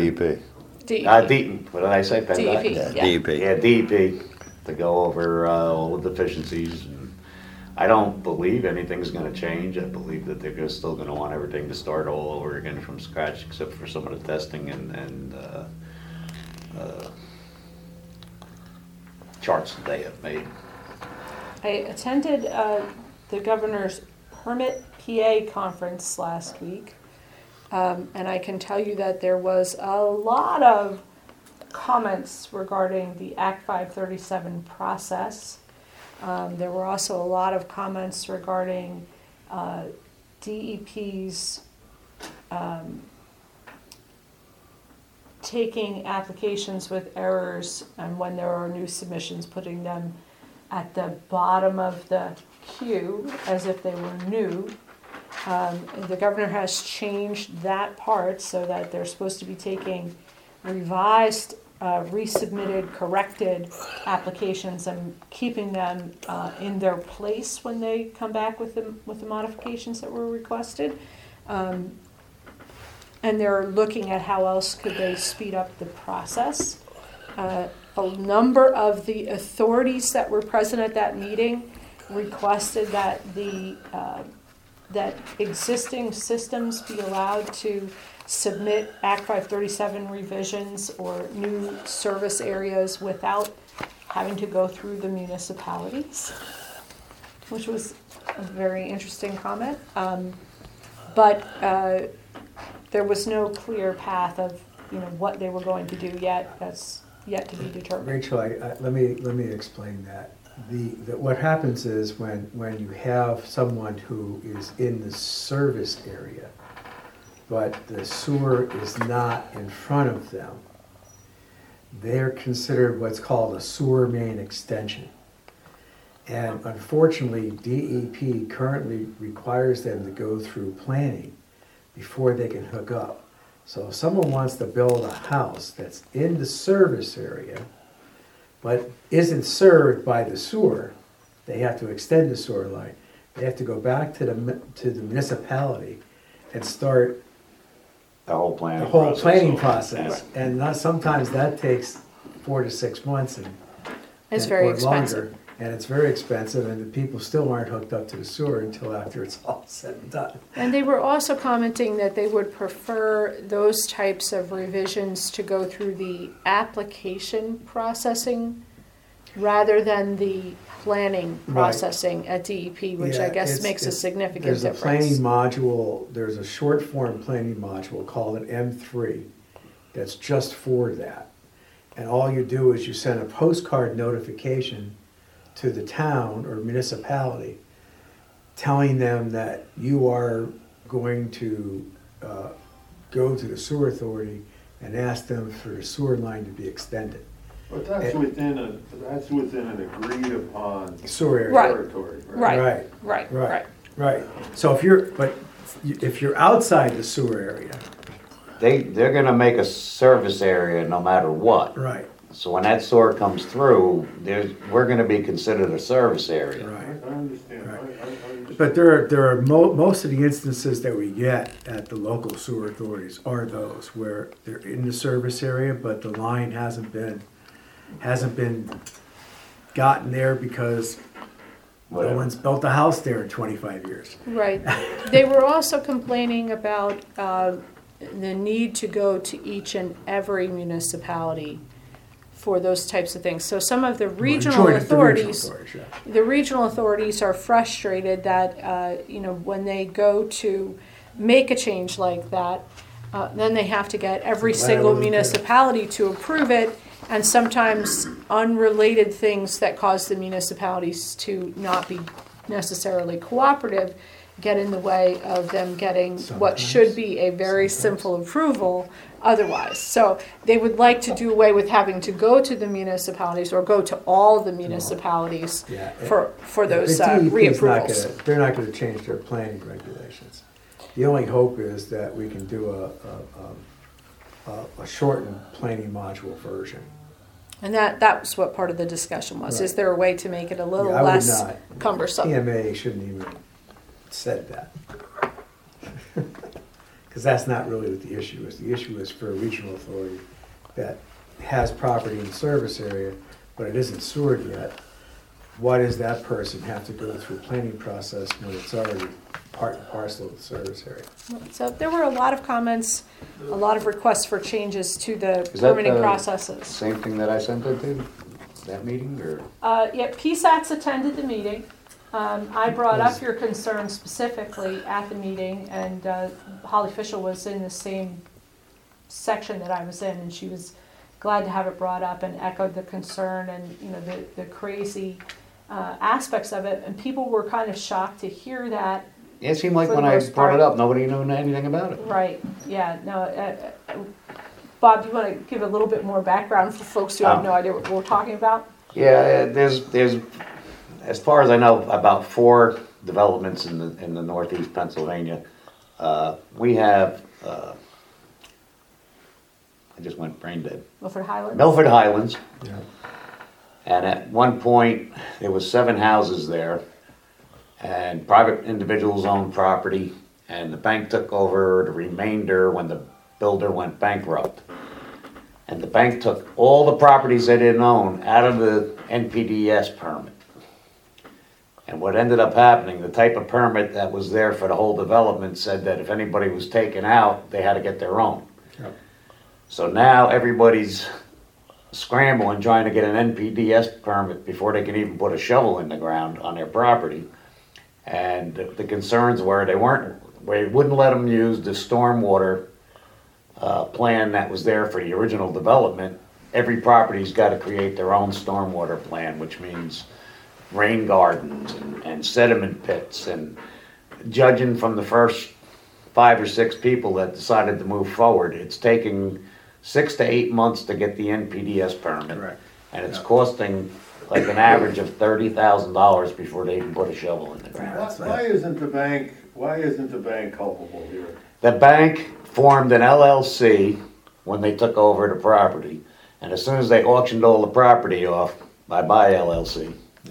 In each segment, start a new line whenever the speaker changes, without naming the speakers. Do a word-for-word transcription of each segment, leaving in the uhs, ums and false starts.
E P.
D E P.
Uh, D, what did I say? PennDOT?
D E P.
Yeah,
Yeah.
D E P.
Yeah, D E P, to go over uh, all the deficiencies. And I don't believe anything's gonna change. I believe that they're just still gonna want everything to start all over again from scratch, except for some of the testing and, and uh, uh, charts that they have made.
I attended uh, the governor's Permit P A conference last week, um, and I can tell you that there was a lot of comments regarding the Act five thirty-seven process. Um, there were also a lot of comments regarding uh, D E P's um, taking applications with errors, and when there are new submissions, putting them at the bottom of the queue as if they were new. Um, the governor has changed that part so that they're supposed to be taking revised, uh, resubmitted, corrected applications and keeping them uh, in their place when they come back with the, with the modifications that were requested. Um, and they're looking at how else could they speed up the process. Uh, a number of the authorities that were present at that meeting requested that the uh, that existing systems be allowed to submit Act five thirty-seven revisions or new service areas without having to go through the municipalities, which was a very interesting comment. Um, but uh, there was no clear path of, you know, what they were going to do yet. That's yet to be determined.
Rachel, I, I, let me let me explain that. The, the what happens is when when you have someone who is in the service area, but the sewer is not in front of them, they're considered what's called a sewer main extension. And unfortunately, D E P currently requires them to go through planning before they can hook up. So if someone wants to build a house that's in the service area, but isn't served by the sewer, they have to extend the sewer line. They have to go back to the to the municipality and start
The whole planning
the whole
process.
planning process. And not, sometimes that takes four to six months and
It's
and-
very
or
expensive.
longer. And it's very expensive, and the people still aren't hooked up to the sewer until after it's all said and done.
And they were also commenting that they would prefer those types of revisions to go through the application processing rather than the planning
Right.
processing at D E P, which I
Yeah,
guess
it's-
makes a
it's-
significant
There's a planning
difference.
module, there's a short form planning module called an M three that's just for that. And all you do is you send a postcard notification to the town or municipality telling them that you are going to uh, go to the sewer authority and ask them for the sewer line to be extended.
But that's
And-
within a, that's within an agreed upon
Sewer area.
Right.
territory, right?
Right,
Right.
right,
Right.
right.
Right, so if you're, but if you're outside the sewer area,
They, they're gonna make a service area no matter what.
right,
So when that sewer comes through, there's, we're gonna be considered a service area.
I,
right.
I understand, I,
Right.
I I understand.
But there are, there are mo- most of the instances that we get at the local sewer authorities are those where they're in the service area, but the line hasn't been, hasn't been gotten there because no
Whatever.
one's built a house there in twenty-five years.
Right. They were also complaining about uh, the need to go to each and every municipality for those types of things. So some of the regional
Joint- the regional
authorities,
authorities, yeah.
the regional authorities are frustrated that, uh, you know, when they go to make a change like that, uh, then they have to get every
It's a
single
lateral
municipality to approve it, and sometimes unrelated things that cause the municipalities to not be necessarily cooperative get in the way of them getting what
Sometimes.
should be a very
Sometimes.
simple approval otherwise. So they would like to do away with having to go to the municipalities or go to all the municipalities
Yeah.
for, for those
The
uh,
D E P is not
reapprovals.
gonna- They're not gonna change their planning regulations. The only hope is that we can do a, a, a, a shortened planning module version.
And that, that was what part of the discussion was. Is
Right.
there a way to make it a little
Yeah, I would
less
not.
cumbersome?
P M A shouldn't even said that. Because because that's not really what the issue is. The issue is for a regional authority that has property in the service area, but it isn't sewered yet. Why does that person have to go through a planning process when it's already part and parcel of the service area?
So there were a lot of comments, a lot of requests for changes to the
Is that
permitting
the
processes.
Same thing that I sent it to, that meeting, or?
Uh, yeah, P SATs attended the meeting. Um, I brought up your concern specifically at the meeting, and uh, Holly Fisher was in the same section that I was in, and she was glad to have it brought up and echoed the concern and, you know, the, the crazy uh, aspects of it. And people were kind of shocked to hear that.
Yeah, it seemed like
For the
when I
most
brought it
part.
up, nobody knew anything about it.
Right, yeah, no, uh, uh, Bob, do you want to give a little bit more background for folks who have
Um,
no idea what we're talking about?
Yeah, there's, there's, as far as I know, about four developments in the, in the northeast Pennsylvania. Uh, we have, uh, I just went brain dead.
Milford Highlands?
Milford Highlands,
Yeah.
and at one point, there was seven houses there, and private individuals owned property, and the bank took over the remainder when the builder went bankrupt. And the bank took all the properties they didn't own out of the N P D S permit. And what ended up happening, the type of permit that was there for the whole development said that if anybody was taken out, they had to get their own.
Yep.
So now everybody's scrambling, trying to get an N P D S permit before they can even put a shovel in the ground on their property. And the the concerns were they weren't, they wouldn't let them use the stormwater uh, plan that was there for the original development. Every property's got to create their own stormwater plan, which means rain gardens and, and sediment pits. And judging from the first five or six people that decided to move forward, it's taking six to eight months to get the N P D S permit.
Correct.
And it's
Yeah.
costing like an average of thirty thousand dollars before they can put a shovel in the ground.
Why,
That's
why
right.
isn't the bank, why isn't the bank culpable here?
The bank formed an L L C when they took over the property, and as soon as they auctioned all the property off, bye-bye L L C.
Yeah.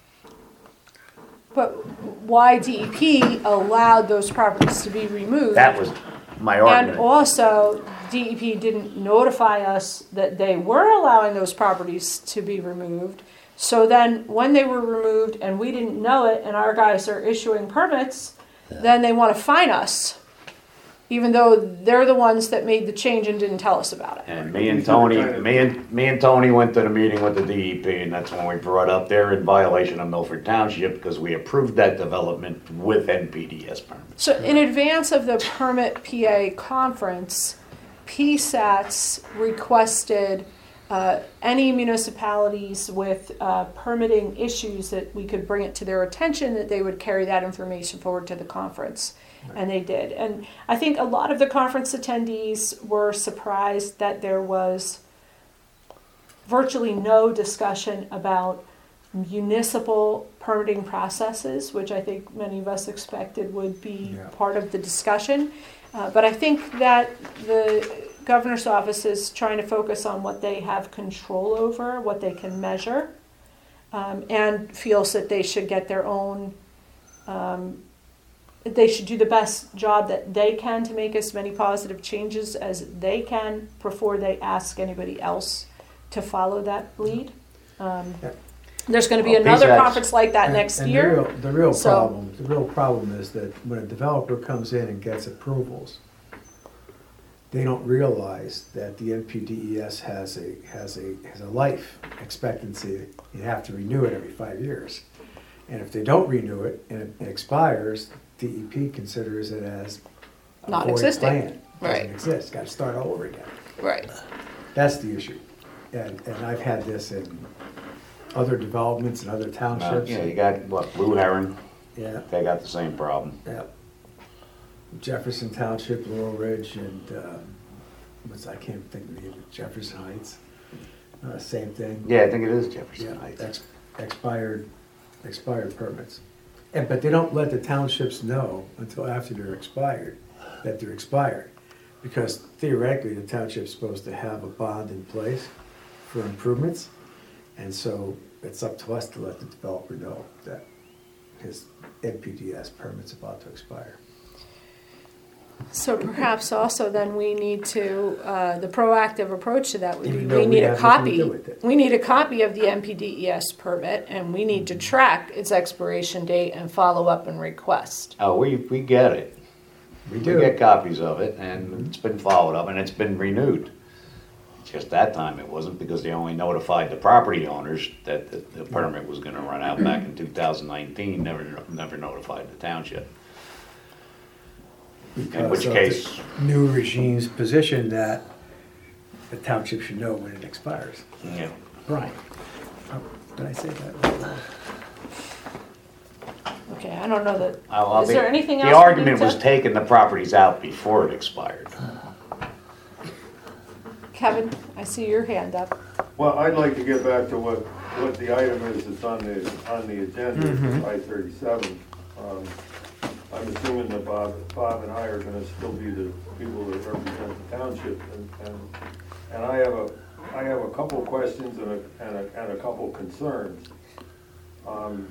But why D E P allowed those properties to be removed?
That was my
And
argument.
also, D E P didn't notify us that they were allowing those properties to be removed. So then, when they were removed and we didn't know it, and our guys are issuing permits, then they want to fine us, even though they're the ones that made the change and didn't tell us about it.
And me and Tony, me and, me and Tony went to the meeting with the D E P, and that's when we brought up they're in violation of Milford Township because we approved that development with N P D S permits.
So in advance of the Permit P A conference, P SATs requested uh, any municipalities with uh, permitting issues that we could bring it to their attention, that they would carry that information forward to the conference. And they did. And I think a lot of the conference attendees were surprised that there was virtually no discussion about municipal permitting processes, which I think many of us expected would be
Yeah.
part of the discussion. Uh, but I think that the governor's office is trying to focus on what they have control over, what they can measure, um, and feels that they should get their own, um, they should do the best job that they can to make as many positive changes as they can before they ask anybody else to follow that lead. Um,
Yeah.
There's going to be
Well,
another
P SATs
conference like that
And-
next
and the
year.
real- The real
So-
problem, the real problem is that when a developer comes in and gets approvals, they don't realize that the N P D E S has a, has a, has a life expectancy. You have to renew it every five years. And if they don't renew it and it expires, D E P considers it as a
Not
void
existing.
plan.
Right.
Doesn't exist, gotta start all over again.
Right.
That's the issue. And, and I've had this in other developments and other
Uh,
townships.
Yeah, you got, what, Blue Heron,
Yeah,
they got the same problem.
yeah. Jefferson Township, Laurel Ridge, and, um, what's, I can't think of the name, Jefferson Heights, uh, same thing.
Yeah, I think it is Jefferson
Yeah,
Heights.
ex- expired, expired permits. And, but they don't let the townships know until after they're expired, that they're expired. Because theoretically, the township's supposed to have a bond in place for improvements. And so it's up to us to let the developer know that his N P D S permit's about to expire.
So perhaps also then we need to, uh, the proactive approach to that would be,
Even though
we
we
need a
have nothing to
copy.
do with it.
We need a copy of the M P D E S permit and we need to track its expiration date and follow up and request.
Oh, we, we get it.
We
We
do.
get copies of it, and it's been followed up, and it's been renewed. It's just that time it wasn't, because they only notified the property owners that the, the permit was gonna run out back in two thousand nineteen, never, never notified the township. In which
Because of
case,
the new regime's position that the township should know when it expires.
yeah,
Brian, oh, did I say that?
Okay, I don't know that,
I'll- I'll
is
be-
there anything else?
the
we
argument
need
was
to-
taking the properties out before it expired.
Kevin, I see your hand up.
Well, I'd like to get back to what, what the item is that's on the, on the agenda, I thirty-seven. Um, I'm assuming that Bob, Bob and I are gonna still be the people that represent the township, and, and, and I have a, I have a couple questions and a, and a, and a couple concerns. Um,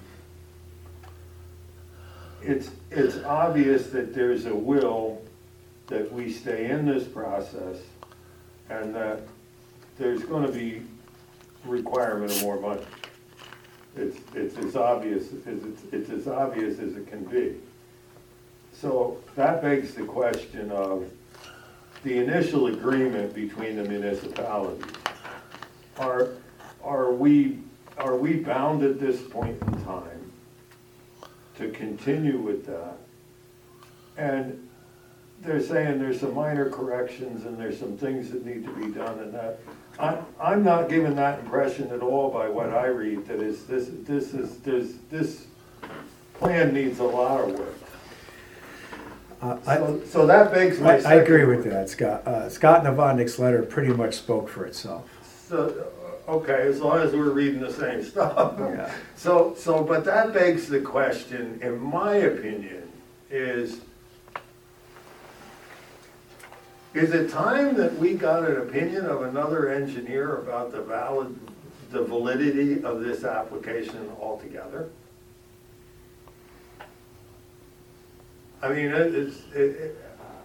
It's, it's obvious that there's a will that we stay in this process, and that there's gonna be requirement of more money. It's, it's as obvious, as it's, it's as obvious as it can be. So that begs the question of the initial agreement between the municipalities. Are, are we, are we bound at this point in time to continue with that? And they're saying there's some minor corrections and there's some things that need to be done, and that, I, I'm not given that impression at all by what I read, that is, this, this is, there's, this plan needs a lot of work.
Uh, I,
So, so that begs my
I, I
second.
agree with that, Scott. Uh, Scott Novotnik's letter pretty much spoke for itself.
So, okay, as long as we're reading the same stuff.
Yeah.
So, so, but that begs the question, in my opinion, is, is it time that we got an opinion of another engineer about the valid, the validity of this application altogether? I mean, it- it's, it, it,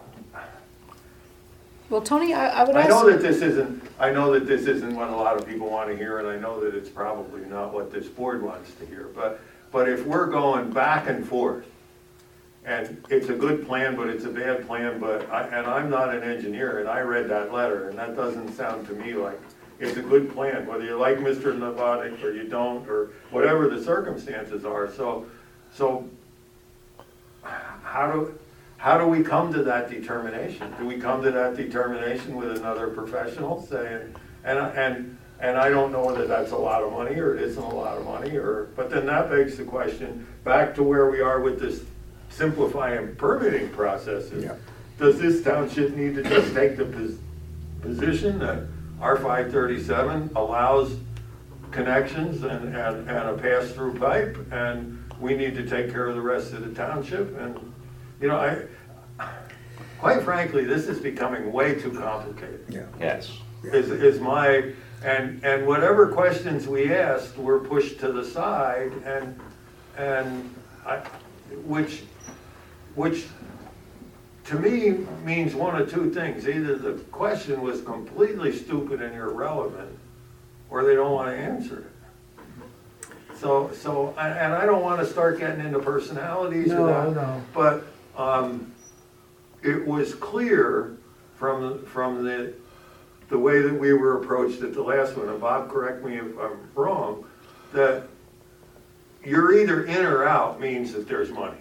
Well, Tony, I, I would
I
ask.
know that this isn't, I know that this isn't what a lot of people want to hear, and I know that it's probably not what this board wants to hear, but, but if we're going back and forth, and it's a good plan, but it's a bad plan, but I, and I'm not an engineer, and I read that letter, and that doesn't sound to me like it's a good plan, whether you like Mister Novotnik or you don't, or whatever the circumstances are, so, so how do, how do we come to that determination? Do we come to that determination with another professional saying, and, and, and I don't know whether that's a lot of money or it isn't a lot of money, or, but then that begs the question, back to where we are with this simplifying permitting processes.
Yeah.
Does this township need to just take the pos- position that R five thirty-seven allows connections and, and, and a pass-through pipe, and we need to take care of the rest of the township? And, you know, I, quite frankly, this is becoming way too complicated.
Yeah.
Yes.
Is, is my, and, and whatever questions we asked were pushed to the side, and, and I, which, which to me means one of two things. Either the question was completely stupid and irrelevant, or they don't want to answer it. So, so, and and I don't want to start getting into personalities or
No,
that.
no.
But, um, it was clear from, from the, the way that we were approached at the last one, and Bob, correct me if I'm wrong, that you're either in or out means that there's money.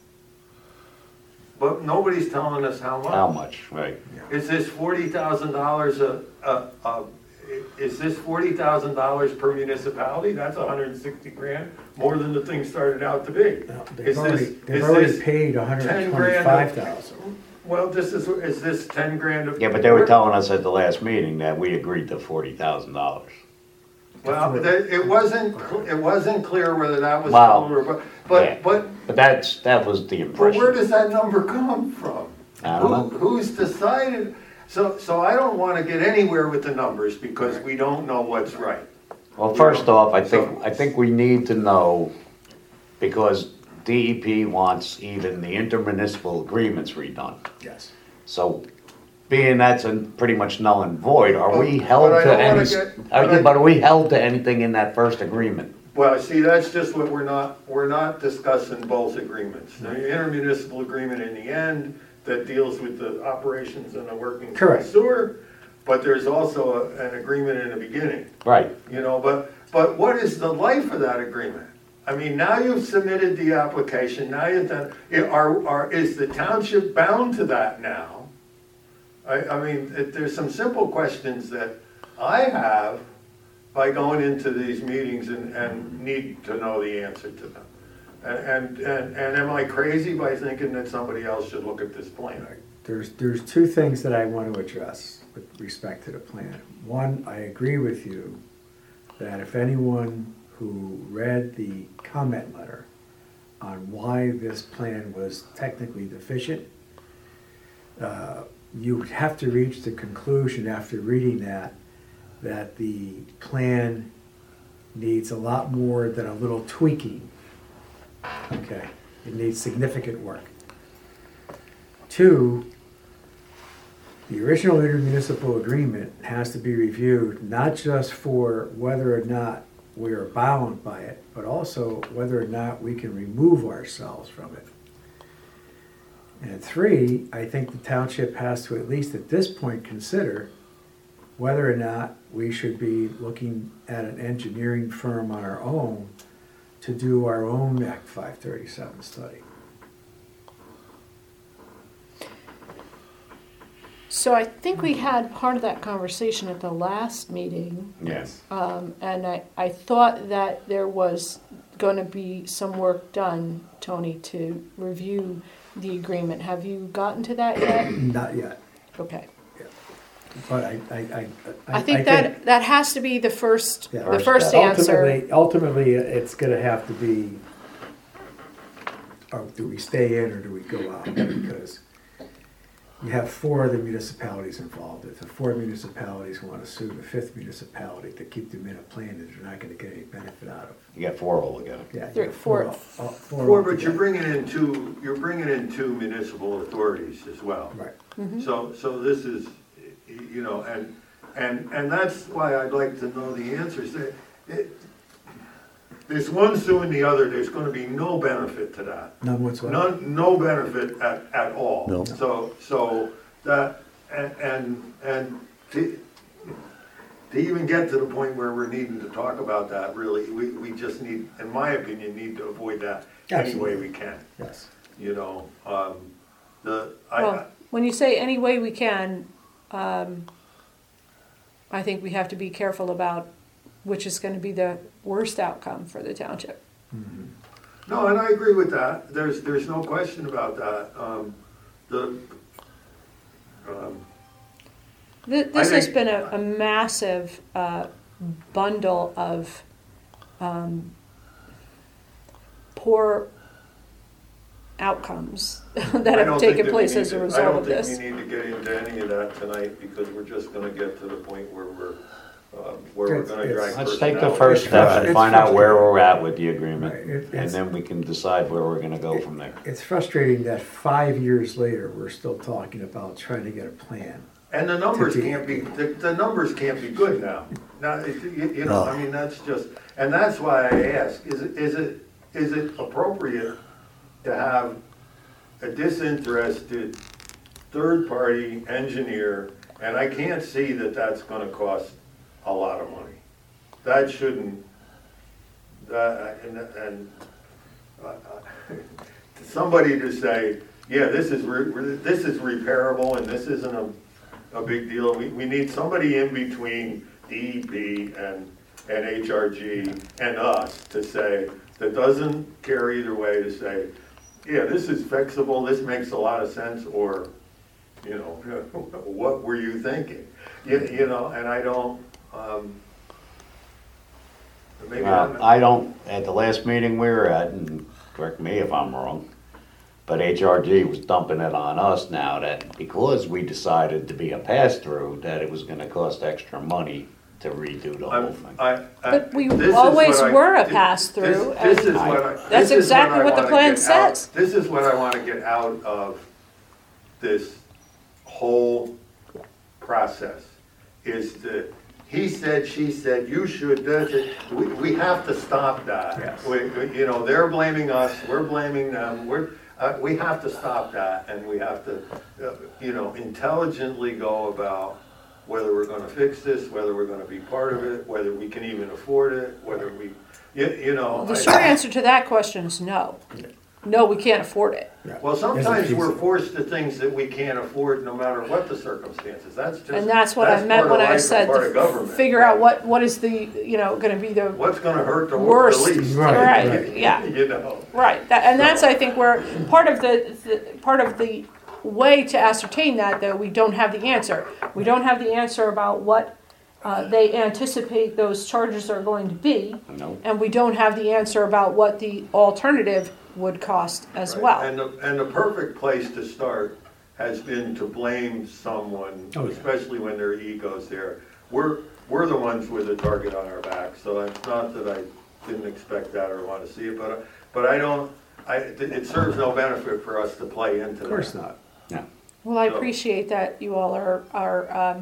But nobody's telling us how much.
How much, right?
Is this forty thousand dollars a, a, a, is this forty thousand dollars per municipality? That's a hundred and sixty grand, more than the thing started out to be.
No,
Is
They've already,
this-
they've
is
already
this
paid a hundred and twenty-five thousand.
Well, this is, is this ten grand of?
Yeah, but they were telling us at the last meeting that we agreed to forty thousand dollars.
Well, that- it wasn't, cl- it wasn't clear whether that was.
Well,
total or-
yeah.
But, but,
But that's, that was the
but where
impression.
does that number come from?
I don't
Who-
know.
Who's decided? So, so I don't wanna get anywhere with the numbers because we don't know what's right.
Well, first off, I think, I think we need to know, because D E P wants even the intermunicipal agreements redone.
Yes.
So, being that's a pretty much null and void, are we
But-
held
but I
to
don't wanna
any,
get-
are
but
you-
I-
but are we held to anything in that first agreement?
Well, see, that's just what we're not, we're not discussing both agreements. The intermunicipal agreement in the end that deals with the operations and the working
Correct.
sewer, but there's also a- an agreement in the beginning,
Right,
you know, but, but what is the life of that agreement? I mean, now you've submitted the application, now you've done, i- are, are, is the township bound to that now? I, I mean, it- there's some simple questions that I have by going into these meetings and, and need to know the answer to them. And, and, and and am I crazy by thinking that somebody else should look at this plan?
There's, there's two things that I want to address with respect to the plan. One, I agree with you that if anyone who read the comment letter on why this plan was technically deficient, uh, you would have to reach the conclusion after reading that, that the plan needs a lot more than a little tweaking. Okay, it needs significant work. Two, the original intermunicipal agreement has to be reviewed, not just for whether or not we are bound by it, but also whether or not we can remove ourselves from it. And three, I think the township has to, at least at this point, consider whether or not we should be looking at an engineering firm on our own to do our own Act five thirty-seven study.
So I think we had part of that conversation at the last meeting,
yes.
um, and I, I thought that there was gonna be some work done, Tony, to review the agreement. Have you gotten to that yet?
Not yet,
Okay.
but I, I, I.
I think that, that has to be the first,
Yeah.
the first answer.
Ultimately, ultimately, it's gonna have to be, or do we stay in or do we go out? Because you have four other municipalities involved. If the four municipalities want to sue the fifth municipality to keep them in a plan that they're not gonna get any benefit out of.
You got four altogether.
Yeah, you
Three-
have
four.
all- all- Four
Or, but you're
altogether.
bringing in two, you're bringing in two municipal authorities as well.
Right.
So, so this is, you know, and, and, and that's why I'd like to know the answers. It- it- There's one suing the other, there's gonna be no benefit to that.
None whatsoever.
None, no benefit at, at all.
No.
So, so that, and, and, and to, to even get to the point where we're needing to talk about that, really, we, we just need, in my opinion, need to avoid that any way we can,
Yes.
you know? Um, the,
Well,
I,
when you say any way we can, um, I think we have to be careful about which is gonna be the worst outcome for the township.
no, and I agree with that, there's, there's no question about that. Um, the, um,
Th- This has
think-
been a, a massive, uh, bundle of, um, poor outcomes that
I
have
don't think
taken
that we
place
need
as a
to-
result of
I
this.
don't think we need to get into any of that tonight, because we're just gonna get to the point where we're, uh, where we're
It's-
gonna
it's-
drag
Let's take the
personnel.
first
It's
step
frust-
and
it's
find out where
frustrating.
we're at with the agreement,
Right, it-
and
it's-
then we can decide where we're gonna go from there.
It's frustrating that five years later, we're still talking about trying to get a plan.
And the numbers
To be-
can't be, the, the numbers can't be good now. Now, it- you, you know, I mean, that's just, and that's why I ask, is it, is it, is it appropriate to have a disinterested third-party engineer? And I can't see that that's gonna cost a lot of money. That shouldn't, that, and, and, uh, uh, somebody to say, yeah, this is, re- re- this is repairable and this isn't a, a big deal. We, we need somebody in between D E P and, and H R G and us to say, that doesn't care either way, to say, yeah, this is fixable, this makes a lot of sense, or, you know, what were you thinking? You, you know, and I don't, um, maybe I'm.
Uh, I don't, at the last meeting we were at, and correct me if I'm wrong, but H R G was dumping it on us now that because we decided to be a pass-through, that it was gonna cost extra money to redo the whole
I'm,
thing.
I, I.
But we
this is
always
what I-
were a
this-
pass-through,
This this
and
is what I.
that's
this is
exactly
I
what the
wanna
plan
get out-
says.
This is what I wanna get out of this whole process, is that he said, she said, you should, does it, we, we have to stop that.
Yes.
We, we- you know, they're blaming us, we're blaming them, we're, uh, we have to stop that, and we have to, uh, you know, intelligently go about whether we're gonna fix this, whether we're gonna be part of it, whether we can even afford it, whether we, you, you know.
The
I-
short answer to that question is no. No, we can't afford it.
Yeah.
Well,
Isn't
sometimes we're
feasible.
forced to things that we can't afford no matter what the circumstances, that's just.
And that's what I
part
meant
of
when I
life and
said
part
to
of government.
figure out what, what is the, you know, gonna be the
What's gonna hurt the
worst.
wor- the least.
Right,
Right,
right.
yeah.
You know,
Right, that, and that's, I think, where, part of the, the, part of the way to ascertain that, though, we don't have the answer. We don't have the answer about what, uh, they anticipate those charges are going to be,
No,
and we don't have the answer about what the alternative would cost as
right.
well.
And the, and the perfect place to start has been to blame someone,
Oh, yeah.
especially when their ego's there. We're, we're the ones with a target on our back, so it's not that I didn't expect that or wanna see it, but, but I don't, I, it serves no benefit for us to play into that.
Of course not.
no.
Well, I
So-
appreciate that you all are, are, um,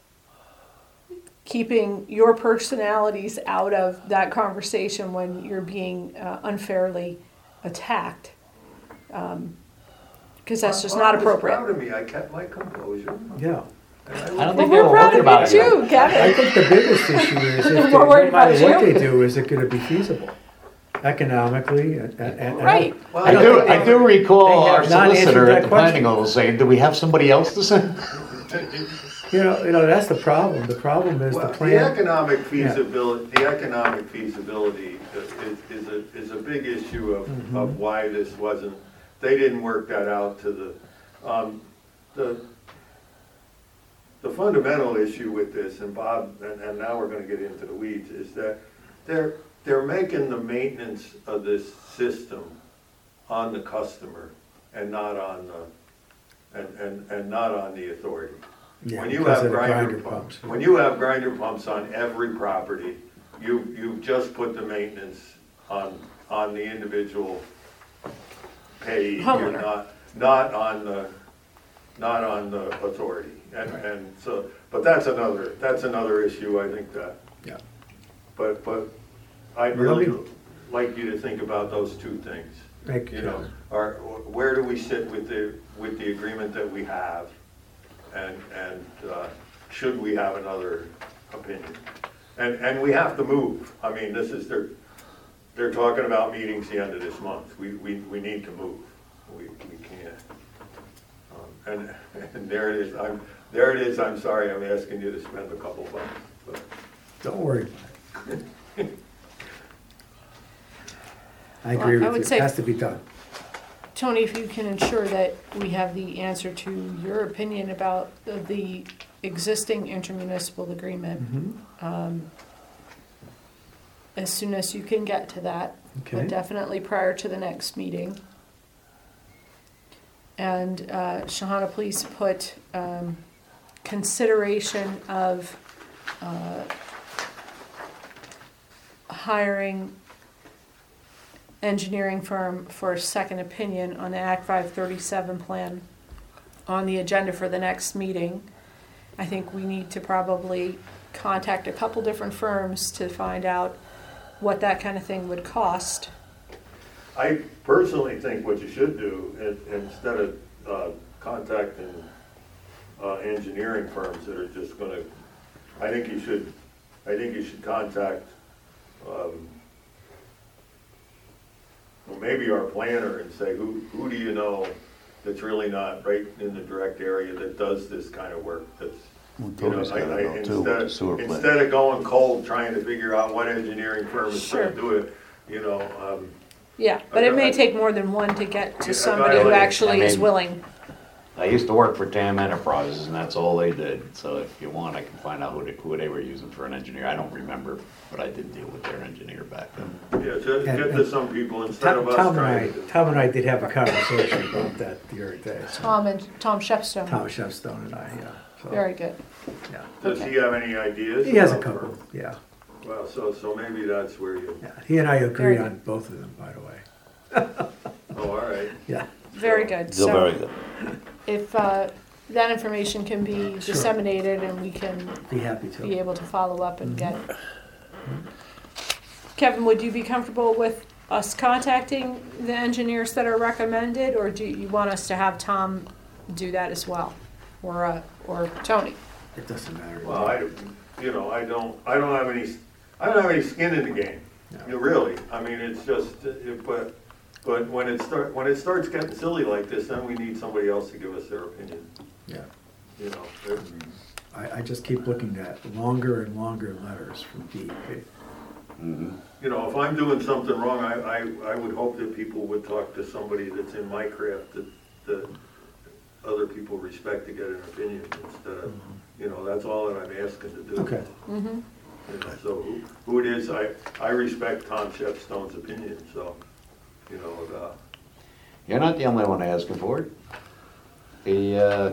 keeping your personalities out of that conversation when you're being uh, unfairly attacked. Um, Cause that's just not
Bob was proud
appropriate.
of me, I kept my composure.
Yeah.
And
I don't
Well,
think
we're
they're
proud
worried
of
about
you
it.
too,
I
Kevin.
think the biggest issue is, if they,
We're
no
worried about
matter what
you.
they do, is it gonna be feasible economically and, and. and-
Right.
Well,
I
don't
do,
think
I do recall
they
our
have not answered
solicitor
that
at the
question.
planning level saying, do we have somebody else to send?
You know, you know, that's the problem. The problem is the
Well, the
plan.
economic feasibility, the economic feasibility is, is a, is a big issue of,
Mm-hmm.
of why this wasn't, they didn't work that out to the, um, the, the fundamental issue with this, and Bob, and, and now we're gonna get into the weeds, is that they're, they're making the maintenance of this system on the customer and not on the, and, and, and not on the authority.
Yeah,
When you
because
have
of the
grinder pumps, when you have grinder pumps on every property, you, you've just put the maintenance on, on the individual payee. You're
Homeowner.
not, not on the, not on the authority. And, and so, but that's another, that's another issue, I think that,
Yeah.
but, but I'd
Well, let
really
me-
like you to think about those two things.
Thank
You
you.
know, are, where do we sit with the, with the agreement that we have? And, and, uh, should we have another opinion? And, and we have to move. I mean, this is, they're, they're talking about meetings the end of this month. We, we, we need to move. We, we can't. Um, And, and there it is. I'm, there it is. I'm sorry, I'm asking you to spend a couple bucks, but.
Don't worry about it. I agree
Well, I
with
would
you.
say-
It has to be done.
Tony, if you can ensure that we have the answer to your opinion about the, the existing intermunicipal agreement,
Mhm.
um, as soon as you can get to that, but
Okay.
definitely prior to the next meeting. And, uh, Shahana, please put, um, consideration of, uh, hiring engineering firm for a second opinion on the Act five thirty-seven plan on the agenda for the next meeting. I think we need to probably contact a couple different firms to find out what that kind of thing would cost.
I personally think what you should do, in- instead of uh, contacting uh, engineering firms that are just gonna, I think you should, I think you should contact, um, well, maybe our planner and say, who, who do you know that's really not right in the direct area that does this kind of work, that's,
Well,
you know,
Tony's
I-
gotta
I-
know too,
instead,
with the sewer plant.
instead of going cold trying to figure out what engineering firm is
Sure.
gonna do it, you know, um,
Yeah, but it may
Okay.
take more than one to get
Yeah,
to somebody who
evaluate.
actually
I
is
mean-
willing.
I used to work for Tam Enterprises, and that's all they did, so if you want, I can find out who they, who they were using for an engineer. I don't remember, but I did deal with their engineer back then.
yeah, just
And-
get to some people instead
Tom
of us
Tom and I,
trying to.
Tom and I did have a conversation about that the other day. so-
Tom and, Tom Shepstone.
Tom Shevstone and I, yeah. So,
Very good.
yeah.
Does he have any ideas?
He has a
about-
couple, yeah.
Well, so, so maybe that's where you,
Yeah, he and I agree
Very
on both of them, by the way.
oh, all right.
Yeah.
Very good.
Still
So
very good.
if uh, that information can be
Sure.
disseminated and we can
Be happy
be
to.
able to follow up and get it. Kevin, would you be comfortable with us contacting the engineers that are recommended, or do you want us to have Tom do that as well? Or, uh, or Tony?
It doesn't matter.
Well, I, you know, I don't, I don't have any, I don't have any skin in the game,
No.
you know, really. I mean, it's just, uh, but, but when it start, when it starts getting silly like this, then we need somebody else to give us their opinion,
Yeah.
you know. It-
I, I just keep looking at longer and longer letters from D E P.
Mhm.
You know, if I'm doing something wrong, I, I, I would hope that people would talk to somebody that's in my craft that, that other people respect to get an opinion instead of, you know, that's all that I'm asking to do.
Okay.
Mm-hmm.
You know, so who, who it is, I, I respect Tom Shepstone's opinion, so, you know, uh,
You're not the only one asking for it. The, uh,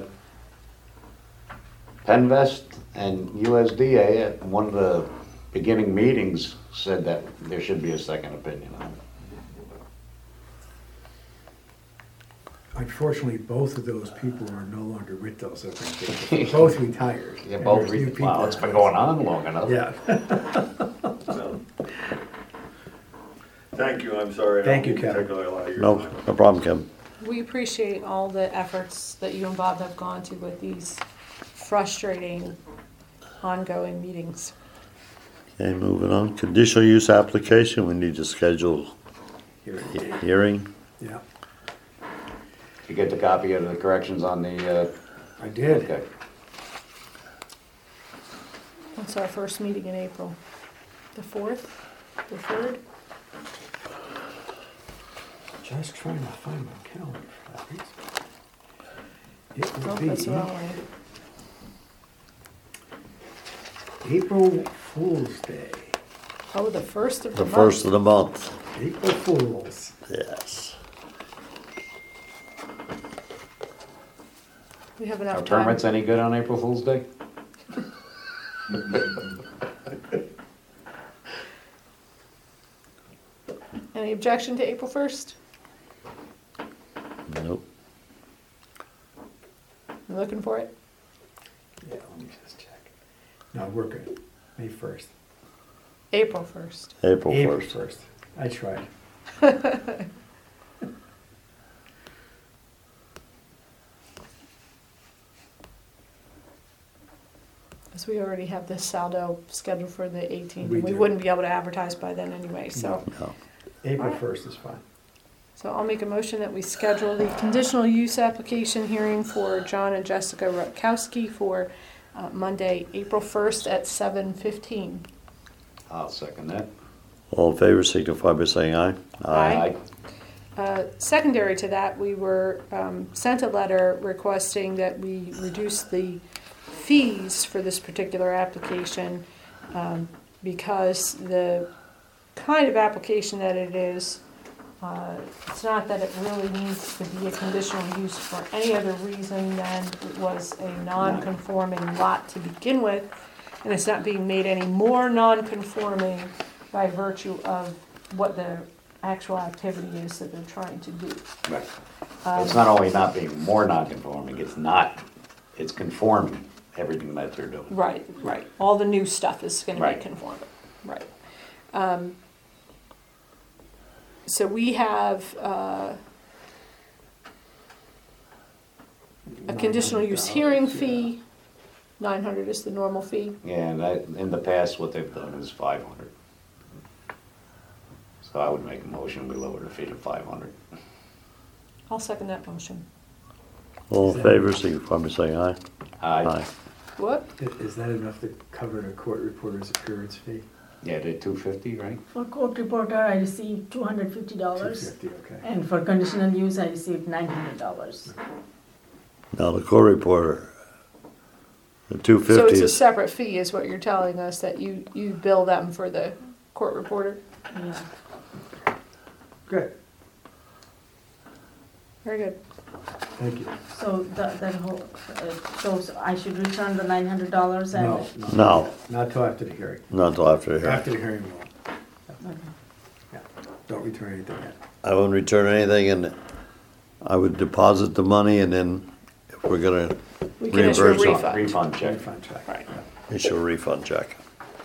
Penvest and U S D A at one of the beginning meetings said that there should be a second opinion on it.
Unfortunately, both of those people are no longer with those organizations. They're both retired.
Yeah,
and
both,
there's new
re-
people
wow, it's
in
been
place.
going on long enough.
Yeah.
well. Thank you, I'm sorry. I don't
Thank you,
mean to
Kevin.
take a lot of your
No,
time.
no problem, Kevin.
We appreciate all the efforts that you and Bob have gone to with these frustrating, ongoing meetings.
Okay, moving on. Conditional use application, we need to schedule
Here.
a hearing.
Yeah,
You get the copy of the corrections on the, uh,
I did.
okay.
What's our first meeting in April? The fourth? The third?
Just trying to find my calendar for that reason. It
Oh,
will
that's the wrong
be
way.
April Fool's Day.
Oh, the first of the
The
month.
first of the month,
April Fools.
yes.
We have
Are
enough time.
permits any good on April Fool's Day?
Any objection to April first?
Nope.
You looking for it?
Yeah, let me just check. No, we're good. May first.
April first.
April
April
first.
first. I tried.
Because we already have this saldo scheduled for the eighteenth.
We
and We
do.
wouldn't be able to advertise by then anyway, so.
No.
April
Alright.
first is fine.
So I'll make a motion that we schedule the conditional use application hearing for John and Jessica Rutkowski for uh, Monday, April first at seven fifteen.
I'll second that.
All in favor, signify by saying aye.
Aye. Uh, Secondary to that, we were um, sent a letter requesting that we reduce the fees for this particular application um, because the kind of application that it is, uh, it's not that it really needs to be a conditional use for any other reason than it was a non-conforming lot to begin with, and it's not being made any more non-conforming by virtue of what the actual activity is that they're trying to do.
Right.
Um,
It's not only not being more non-conforming, it's not, it's conforming, everything that they're doing.
Right, right. All the new stuff is gonna be
Right.
conforming, right. Um, So we have, uh, a conditional use hearing fee, nine hundred is the normal fee.
Yeah, and that, in the past, what they've done is five hundred. So I would make a motion, we lower the fee to five hundred.
I'll second that motion.
All in favor, signify by saying aye.
Aye.
What?
I- Is that enough to cover the court reporter's appearance fee?
Yeah, they're two fifty, right?
For court reporter, I received two hundred fifty
Two
dollars,
fifty, okay.
and for conditional use, I received nine hundred dollars.
Now, the court reporter, the two
So
fifty
it's a
is,
separate fee is what you're telling us, that you, you bill them for the court reporter?
Yeah.
Good.
Very good.
Thank you.
So that, that whole, uh, so I should return the nine hundred dollars and?
No, no.
No.
Not till after the hearing.
Not until after the
After
hearing.
the hearing, no.
Okay.
Yeah, don't return anything yet.
I wouldn't return anything, and I would deposit the money, and then if we're gonna
We can issue a
reimburse it,
refund.
Refund check.
Refund check.
Right.
issue a refund check.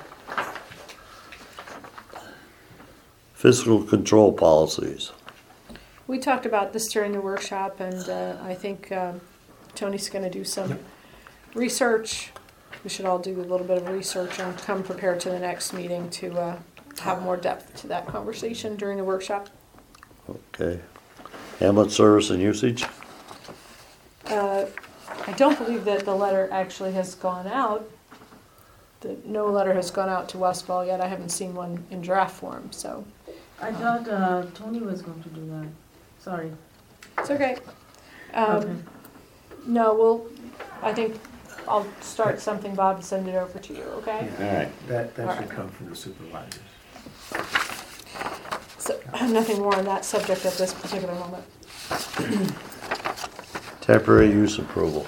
Fiscal control policies.
We talked about this during the workshop, and uh, I think um, Tony's going to do some research. We should all do a little bit of research and come prepared to the next meeting to uh, have more depth to that conversation during the workshop.
Okay. Ambulance service and usage.
Uh, I don't believe that the letter actually has gone out. The, no letter has gone out to Westfall yet. I haven't seen one in draft form, so
I thought uh, Tony was going to do that. Sorry.
it's okay. Um,
Okay.
No, we'll, I think I'll start something, Bob, and send it over to you, okay?
All right.
That, that should
Alright.
come from the supervisors.
So, nothing more on that subject at this particular moment.
Temporary use approval.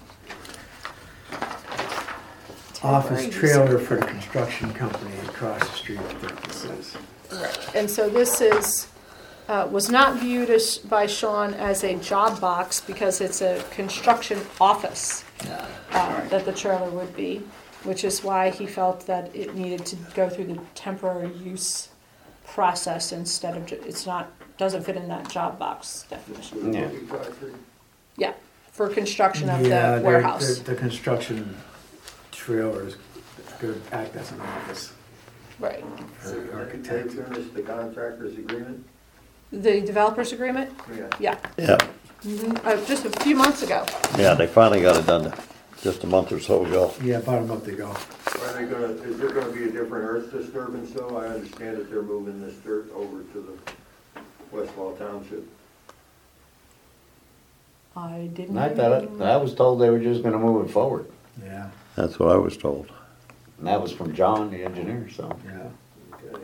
Office
Temporary use
trailer for the construction company across the street, I think it says.
Right. And so this is, uh, was not viewed as, by Sean as a job box because it's a construction office uh, that the trailer would be, which is why he felt that it needed to go through the temporary use process instead of, ju- it's not, doesn't fit in that job box definition.
Yeah.
Yeah, for construction of
Yeah,
the
they're-
warehouse.
The the construction trailer is gonna act as an office
Right.
for the architect.
finished the contractor's agreement?
The developers agreement?
Yeah.
Yeah,
Yeah,
Mhm. uh, just a few months ago.
yeah, they finally got it done just a month or so ago.
Yeah, about a month ago.
Are they gonna, is there gonna be a different earth disturbance though? I understand that they're moving this dirt over to the Westfall Township.
I didn't.
I
have
thought,
any-
I was told they were just gonna move it forward.
Yeah,
That's what I was told.
And that was from John, the engineer, so.
yeah.
Okay.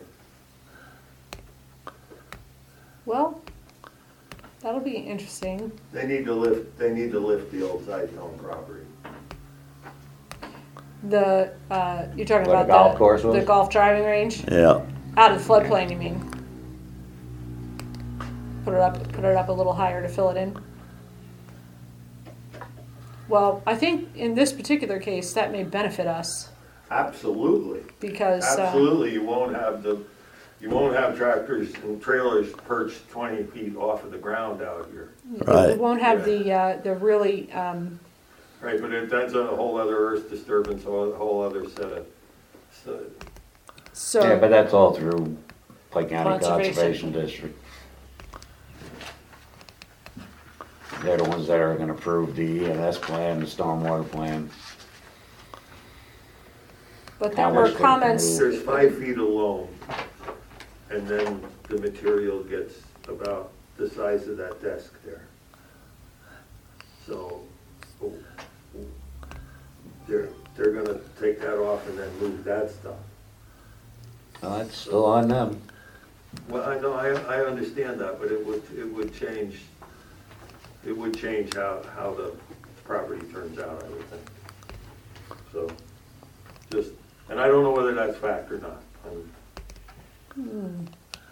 Well, that'll be interesting.
They need to lift, they need to lift the old Sidestone property.
The, uh, you're talking
Where the
about
golf
the,
course
the
was?
golf driving range?
Yeah,
Out of the floodplain, you mean? Put it up, put it up a little higher to fill it in? Well, I think in this particular case, that may benefit us
Absolutely.
because, uh,
Absolutely, you won't have the, you won't have tractors and trailers perched twenty feet off of the ground out here.
right.
it won't have the, uh, the really, um,
Right, but it, that's a whole other earth disturbance, a whole whole other set of, so,
Yeah, but
so,
that's all through Pike County
Conservation.
Conservation District. They're the ones that are gonna approve the E and S plan, the stormwater plan.
but there
How
were
much they can
comments,
move.
there's five feet alone. And then the material gets about the size of that desk there. So, oh, they're, they're gonna take that off and then move that stuff.
Well, that's still on them.
Well, I know, I, I understand that, but it would, it would change, it would change how, how the property turns out, I would think. So, just, and I don't know whether that's fact or not. Um,
hmm,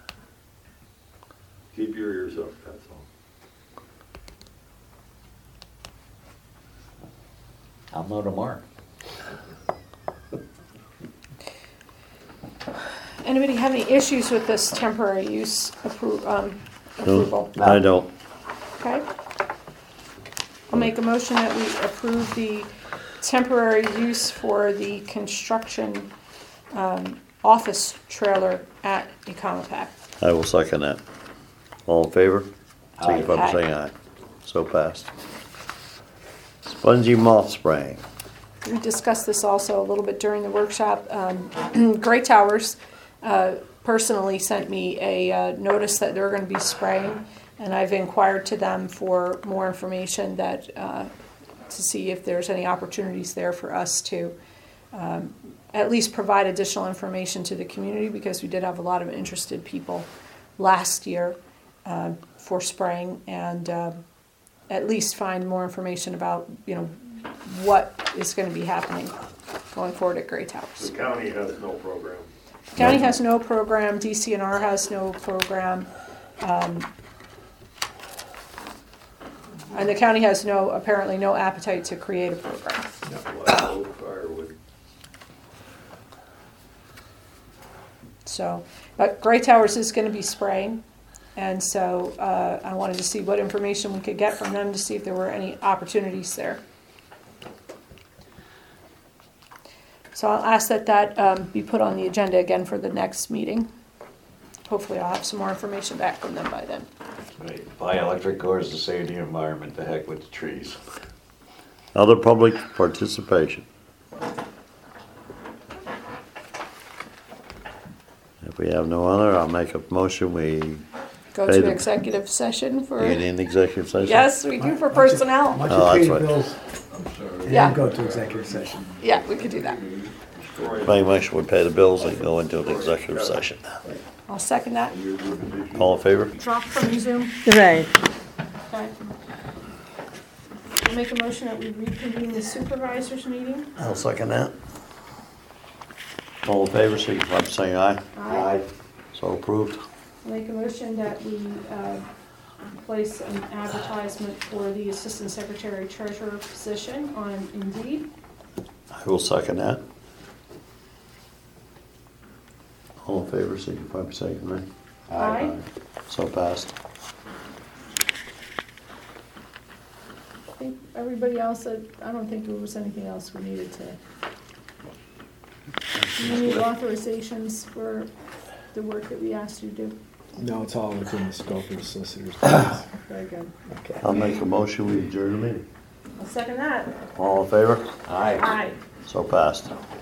Keep your ears up, that's all.
I'll know tomorrow.
anybody have any issues with this temporary use appro, um,
No,
approval?
I don't.
Okay. I'll make a motion that we approve the temporary use for the construction, um, office trailer at Econopack.
I will second that. All in favor? Signify by
Aye.
saying aye. So passed. Spongy moth spraying.
We discussed this also a little bit during the workshop. Um, Gray Towers uh, personally sent me a uh, notice that they're going to be spraying, and I've inquired to them for more information that uh, to see if there's any opportunities there for us to um, at least provide additional information to the community, because we did have a lot of interested people last year uh, for spraying, and uh, at least find more information about, you know, what is gonna be happening going forward at Gray Towers.
The county has no program.
County has no program, D C N R has no program. um, And the county has no, apparently no appetite to create a program.
Like firewood.
So, but Gray Towers is gonna be spraying. And so uh, I wanted to see what information we could get from them to see if there were any opportunities there. So I'll ask that that um, be put on the agenda again for the next meeting. Hopefully I'll have some more information back from them by then.
Right. Buy electric cars to save the environment, the heck with the trees.
Other public participation. If we have no other, I'll make a motion, we
Go
Pay
to
the-
executive session for,
get in executive session.
yes, we do for
Why don't you-
personnel.
Why
Oh,
don't you
that's
pay the
right.
bills and
Yeah.
then go to executive session?
Yeah, we could do that.
Make a motion, we pay the bills and go into an executive session.
I'll second that.
All in favor?
Drop from Zoom.
Right.
Okay. I'll make a motion that we reconvene the supervisors meeting.
I'll second that. All in favor, signify by saying aye.
Aye.
So approved.
I'll make a motion that we uh, place an advertisement for the assistant secretary treasurer position on Indeed.
I will second that. All in favor, signify by saying aye.
Aye.
So passed.
I think everybody else, said- I don't think there was anything else we needed to. Do you need authorizations for the work that we asked you to do?
No, it's all within the scope of the solicitor's duties.
Very good.
Okay.
I'll make a motion, we adjourn the meeting.
I'll second that.
All in favor?
Aye.
Aye.
So passed.